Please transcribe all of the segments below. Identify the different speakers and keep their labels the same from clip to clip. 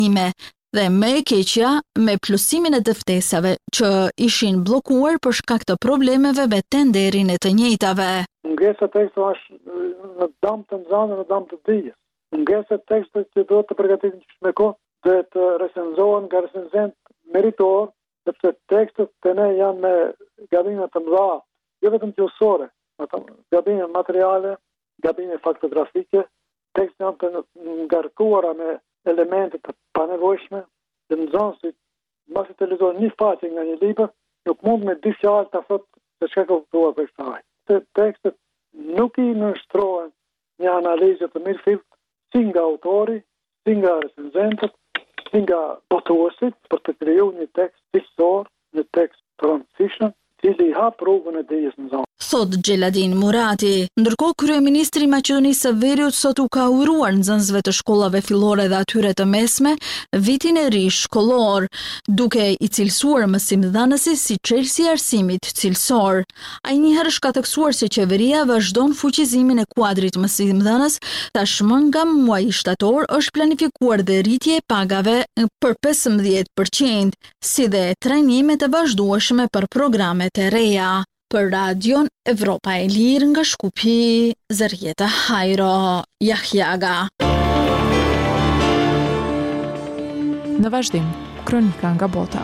Speaker 1: dhe më e keqja me plusimin e të ftesave që ishin bllokuar për shkak të problemeve me tenderin e të njëjtave.
Speaker 2: Mungesa e teksteve është në dëm të nxënësve, në dëm të dijes. Mungesa e teksteve që duhet të përgatiten me kohë dhe të recenzohen nga recenzent meritor, sepse tekstet të ne janë me gabime të mëdha, jo vetëm gjuhësore, gabime materiale, gabime faktografike, tekstet janë të ngarkuara me elemente të panevojshme, dhe nxënësi mbasi të lexojë një faqe nga një libër, nuk mund me dy fjalë ta thotë se çka ka kuptuar për kësaj. Tekstet nuk i nështrohen një analizë të mirëfillt si nga autori, si nga recenzentët, si nga botuesit për të krijuar një tekst historik, një tekst të rëndësishëm, cili hap rrugën e dijes në zonë.
Speaker 1: Thot Xheladin Murati. Ndërkohë kryeministri i Maqedonisë së Veriut sot u ka uruar nxënësve të shkollave fillore dhe atyre të mesme vitin e ri shkollor, duke i cilësuar mësimdhënësit si çelësi i arsimit cilësor. Ai njëherë ka theksuar se qeveria vazhdon fuqizimin e kuadrit mësimdhënës, tashmë nga muaji shtator është planifikuar dhe rritje e pagave për 15%, si dhe trajnime të vazhdueshme për programet e reja. Për Radion Evropa e Lirë nga Shkupi, Zërjeta Hajro, Jahjaga.
Speaker 3: Në vazhdim, kronika nga bota.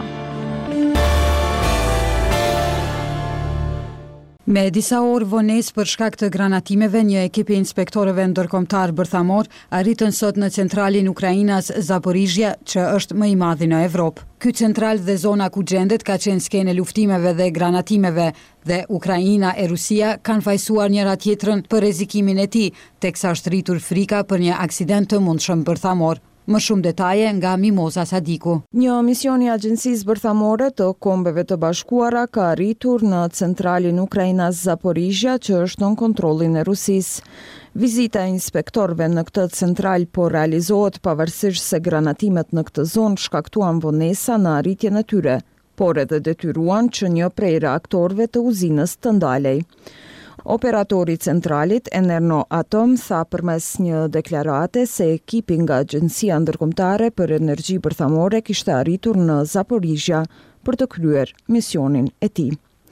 Speaker 4: Me disa orë vonesë për shkak të granatimeve, një ekip i inspektorëve ndërkombëtar bërthamor arritën sot në centralin Ukrainas Zaporizhia, që është më i madhi në Evropë. Ky central dhe zona ku gjendet ka qenë skenë luftimeve dhe granatimeve, dhe Ukraina e Rusia kanë fajsuar njëra tjetrën për rrezikimin e tij, teksa është rritur frika për një aksident të mundshëm bërthamor. Më shumë detaje nga Mimoza Sadiku.
Speaker 5: Një mision i Agjencisë Bërthamore të Kombeve të Bashkuara ka arritur në centralin Ukrainas Zaporizhia, që është nën kontrollin e Rusisë. Vizita e inspektorëve në këtë central po realizohet pavarësisht se granatimet në këtë zonë shkaktuan vonesa në arritjen e tyre, por edhe detyruan që një prej reaktorëve të uzinës të ndalej. Operatori i centralit, Enerno Atom, tha përmes një deklarate se ekipi nga Agjencia Ndërkombëtare për Energji Bërthamore kishte arritur në Zaporizhia për të kryer misionin e tij.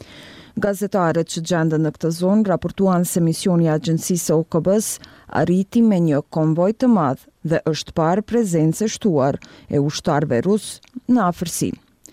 Speaker 5: Gazetarët që gjenden në këtë zonë raportuan se misioni i agjencisë OKB-s arriti me një konvoj të madh dhe është parë prezencë e shtuar e ushtarëve rus në afërsi.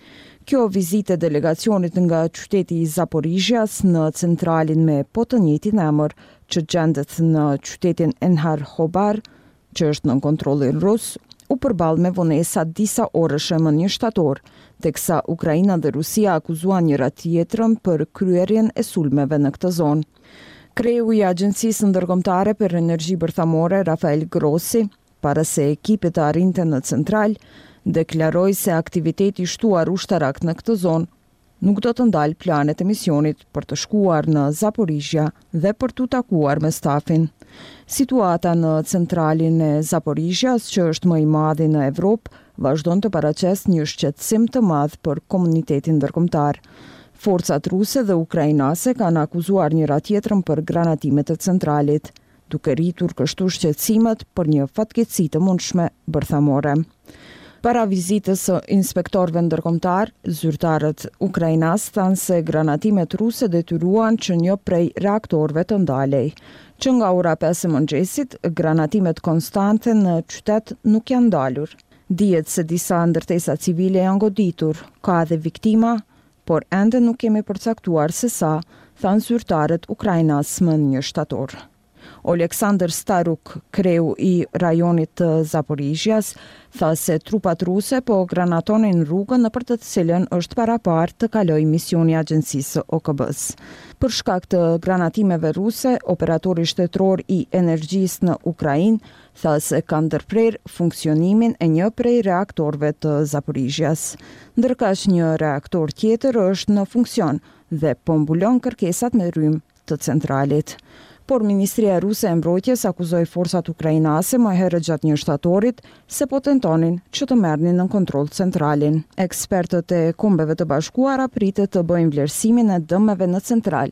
Speaker 5: Kjo vizitë e delegacionit nga qyteti i Zaporizhias në centralin me po të njëjtin emër, që gjendet në qytetin Enhar Khobar, që është në kontrollin rus, u përball me vonesa disa orëshe më 1 shtator, teksa Ukraina dhe Rusia akuzuan njëra tjetrën për kryerjen e sulmeve në këtë zonë. Kreu i Agjencisë Ndërkombëtare për Energji Bërthamore, Rafael Grossi, para se ekipet të arrinte në central, deklaroi se aktiviteti shtuar ushtarak në këtë zonë nuk do të ndalë planet e misionit për të shkuar në Zaporizhia dhe për të takuar me stafin. Situata në centralin e Zaporizhias, që është më i madhi në Evropë, vazhdon të paraqes një shqetësim të madh për komunitetin ndërkombëtar. Forcat ruse dhe ukrainase kanë akuzuar njëra tjetrën për granatimet e centralit, duke rritur kështu shqetësimet për një fatkeqësi të mundshme bërthamore. Para vizitës së inspektorëve ndërkombëtar, zyrtarët ukrainas thanë se granatimet ruse detyruan që një prej reaktorëve të ndalej. Që nga ora 5 e mëngjesit, granatimet konstante në qytet nuk janë ndalur. Dihet se disa ndërtesa civile janë goditur, ka edhe viktima, por ende nuk kemi përcaktuar se sa, thanë zyrtarët ukrainas më 1 shtator. Oleksandr Staruk, kreu i rajonit të Zaporizhias, tha se trupat ruse po granatonin rrugën nëpër të cilën është paraparë të kalojë misioni i agjencisë OKB-s. Për shkak të granatimeve ruse, operatori shtetëror i energjisë në Ukrainë tha se ka ndërprerë funksionimin e një prej reaktorëve të Zaporizhias, ndërkaq një reaktor tjetër është në funksion dhe po mbulon kërkesat me rrymë të centralit. Por Ministria Ruse e Mbrojtjes akuzoi forcat ukrainase më herët gjatë 1 shtatorit se po tentonin që të merrnin në kontroll centralin. Ekspertët e Kombeve të Bashkuara pritet të bëjnë vlerësimin e dëmeve në central,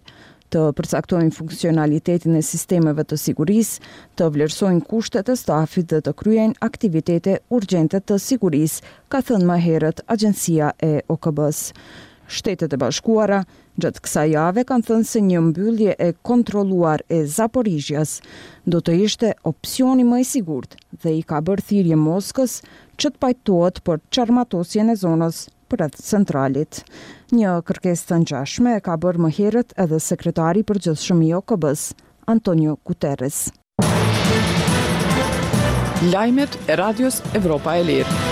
Speaker 5: të përcaktojnë funksionalitetin e sistemeve të sigurisë, të vlerësojnë kushtet e stafit dhe të kryejnë aktivitete urgjente të sigurisë, ka thënë më herët Agjencia e OKB-s. Shtetet e Bashkuara gjatë kësaj jave kanë thënë se një mbyllje e kontrolluar e Zaporizhjas do të ishte opsioni më i sigurt dhe i ka bërë thirrje Moskës që të pajtohet për çarmatosjen e zonës përreth centralit. Një kërkesë të ngjashme e ka bërë më herët edhe sekretari i përgjithshëm i OKB-s, Antonio Guterres.
Speaker 3: Lajmet e Radios Evropa e Lirë.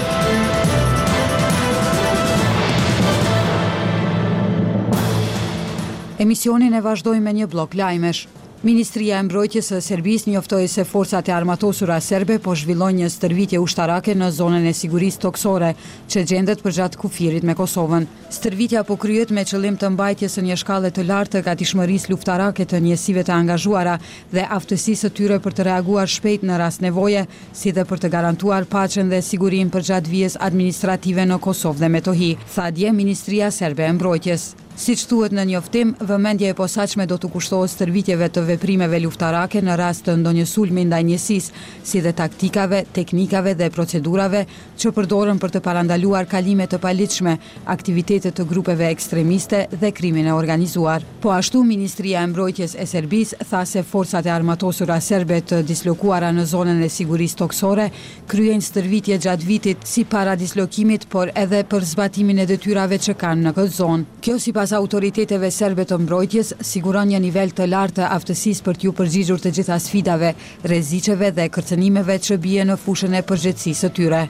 Speaker 4: Emisionin e vazhdojmë me një blok lajmesh. Ministria e Mbrojtjes së Serbisë njoftoi se forcat e armatosura serbe po zhvillojnë një stërvitje ushtarake në zonën e sigurisë toksore, që gjendet përgjatë kufirit me Kosovën. Stërvitja po kryhet me qëllim të mbajtjes së një shkallë të lartë të gatishmërisë luftarake të njësive të angazhuara dhe aftësisë së tyre për të reaguar shpejt në rast nevoje, si dhe për të garantuar paqen dhe sigurinë përgjatë vijës administrative në Kosovë dhe Metohi, tha dje Ministria Serbe e Mbrojtjes. Siç thuhet në njoftim, vëmendja e posaçme do të kushtohet stërvitjeve të veprimeve luftarake në rast të ndonjë sulmi ndaj njësisë, si dhe taktikave, teknikave dhe procedurave që përdoren për të parandaluar kalime të paligjshme, aktivitete të grupeve ekstremiste dhe krimin e organizuar. Po ashtu, Ministria e Mbrojtjes e Serbisë tha se forcat e armatosura serbe të dislokuara në zonën e sigurisë toksore kryejnë stërvitje gjatë vitit si para dislokimit, por edhe për zbatimin e detyrave që kanë në këtë zonë. Kjo sipas autoriteteve serbe të mbrojtjes siguron një nivel të lartë të aftësisë për t'ju përgjigjur të gjitha sfidave, rreziqeve dhe kërcënimeve që bie në fushën e përgjegjësisë së tyre.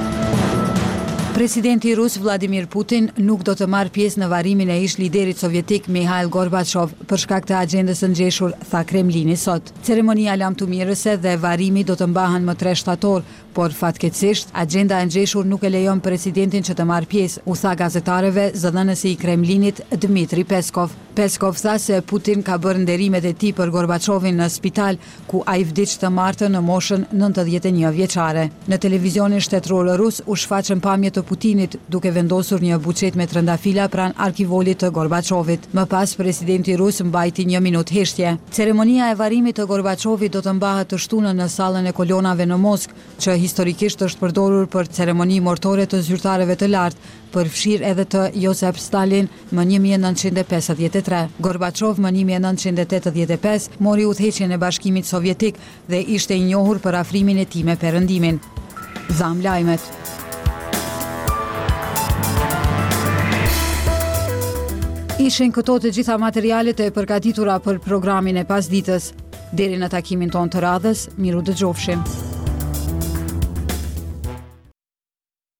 Speaker 4: Presidenti rus Vladimir Putin nuk do të marrë pjesë në varimin e ish liderit sovjetik Mikhail Gorbachev për shkak të agjendës së ngjeshur, tha Kremlini sot. Ceremonia lamtumirëse dhe varimi do të mbahen më 3 shtator, por fatkeqësisht agjenda e ngjeshur nuk e lejon presidentin që të marrë pjesë, u tha gazetarëve zëdhënësi i Kremlinit Dmitri Peskov. Peskov tha se Putin ka bërë nderimet e tij për Gorbachevin në spital, ku ai vdiq të martën në moshën 91 vjeçare. Në televizionin shtetëror rus u shfaqën pamje të Putinit duke vendosur një buçet me trëndafila pranë arkivolit të Gorbachevit. Më pas presidenti rus mbajti 1 minutë heshtje. Ceremonia e varimit të Gorbachevit do të mbahet të shtunën në sallën e kolonave në Moskë, që historikisht është përdorur për ceremoni mortore të zyrtarëve të lartë, përfshirë edhe të Josef Stalin më 1953. Gorbachev më 1985 mori udhëheqjen e Bashkimit Sovjetik dhe ishte i njohur për afrimin e tij me Perëndimin. Dham lajmet. Ishin këto të gjitha materialet e përgatitura për programin e pasditës. Deri në takimin ton të radhës, miru dëgjofshim.